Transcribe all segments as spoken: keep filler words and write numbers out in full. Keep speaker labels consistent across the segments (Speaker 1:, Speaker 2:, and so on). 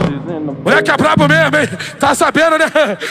Speaker 1: Moleque é brabo mesmo, hein? Tá sabendo, né?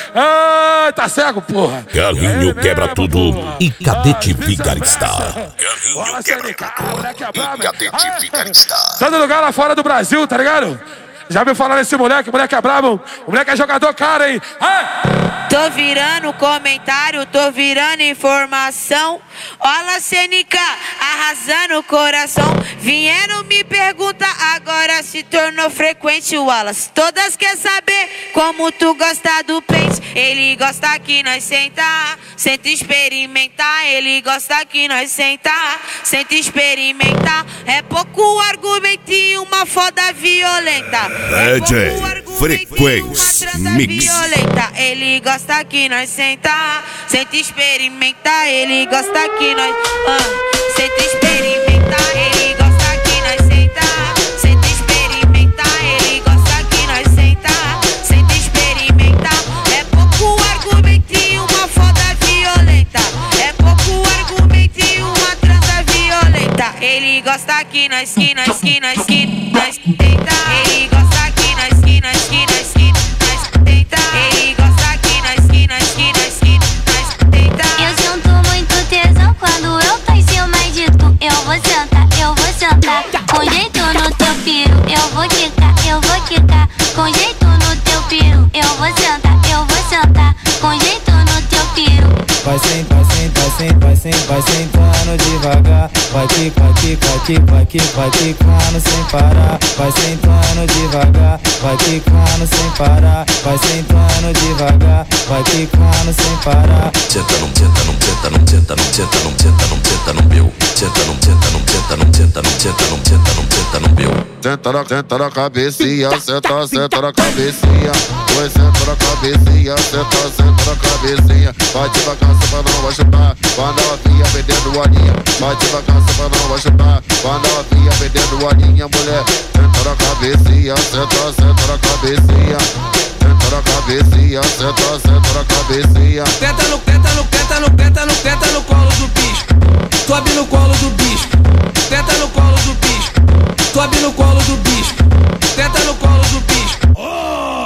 Speaker 1: Ah, tá cego, porra.
Speaker 2: Carlinho
Speaker 1: é
Speaker 2: quebra
Speaker 1: mesmo,
Speaker 2: tudo
Speaker 1: porra.
Speaker 2: e Cadete
Speaker 1: Ah,
Speaker 2: Vigarista.
Speaker 1: Carlinho quebra tudo
Speaker 2: Moleque é brabo, e Cadete Vigarista.
Speaker 1: Todo lugar lá fora do Brasil, tá ligado? Já me falaram desse moleque, o moleque é brabo, o moleque é jogador cara, hein? Ah!
Speaker 3: Tô virando comentário, tô virando informação. Olha C N K, arrasando o coração. Vieram me perguntar, agora se tornou frequente o Wallace. Todas quer saber como tu gosta do pente. Ele gosta que nós sentar, senta experimentar. Ele gosta que nós sentar, senta experimentar. É pouco argumento e uma foda violenta.
Speaker 2: D J Frequência Mix.
Speaker 3: Violenta. Ele gosta que nós sentar, senta experimentar. Ele gosta que nós uh, senta experimentar. Ele gosta que nós sentar, senta experimentar. Ele gosta que nós sentar, senta experimentar. É pouco argumento e uma foda violenta. É pouco argumento e uma transa violenta. Ele gosta que nós, que nós, que nós, que nós tenta. Ele gosta que nós, que nós, que nós, que nós tenta. Ele gosta que nós, que nós, que nós, que nós tenta.
Speaker 4: Eu sinto muito tesão quando eu tô em cima de tu. Eu vou sentar, eu vou sentar com jeito no teu piro. Eu vou quicar, eu vou quicar com jeito no teu piro. Eu vou sentar, eu vou sentar com jeito no teu piro.
Speaker 5: Vai sentar, sentar, sentar, vai sentar, vai sentando devagar. Vai quicar, quicar, quicar, quicar, vai quicando sem parar. Vai sentando devagar, vai quicando sem parar. Vai sentando devagar, vai quicando sem parar.
Speaker 2: Senta, não senta, não senta, não senta, não senta, não senta, não senta no meu. Senta, não senta, não senta, não senta, não senta, não senta, não senta no meu.
Speaker 6: Senta na, senta na cabecinha, senta, senta na cabecinha. Oi, senta na cabecinha, senta, senta na cabecincinha. Vai devagar, só pra não vai chutar. Quando a novinha vendendo a linha. Vai devagar, só pra não vai chutar. Quando a novinha vendendo a linha, mulher. Senta na cabecinha, senta, senta na cabecinha. Senta na cabecinha, senta, senta na cabecinha.
Speaker 7: Tenta no, tenta no, tenta no, tenta no, tenta no colo do bicho. Sobe no colo do bicho. Tenta no colo do bicho. Sobe no colo do bicho. Tenta no colo do bicho.